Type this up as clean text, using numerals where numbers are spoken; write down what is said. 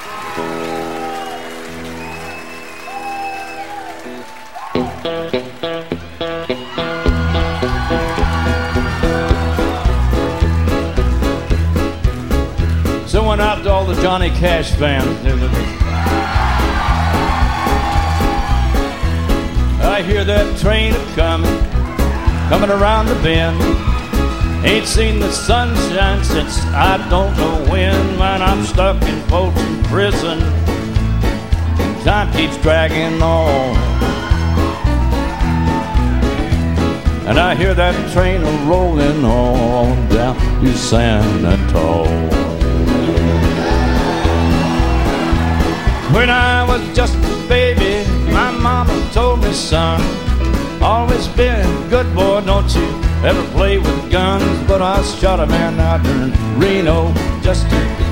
So went out to all the Johnny Cash fans. I hear that train coming around the bend. Ain't seen the sunshine since I don't know when. Man, I'm stuck in Folsom Prison. Time keeps dragging on. And I hear that train rolling on down to San Antonio. When I was just a baby, my mama told me, son, always been a good boy, don't you ever play with guns. But I shot a man out in Reno just to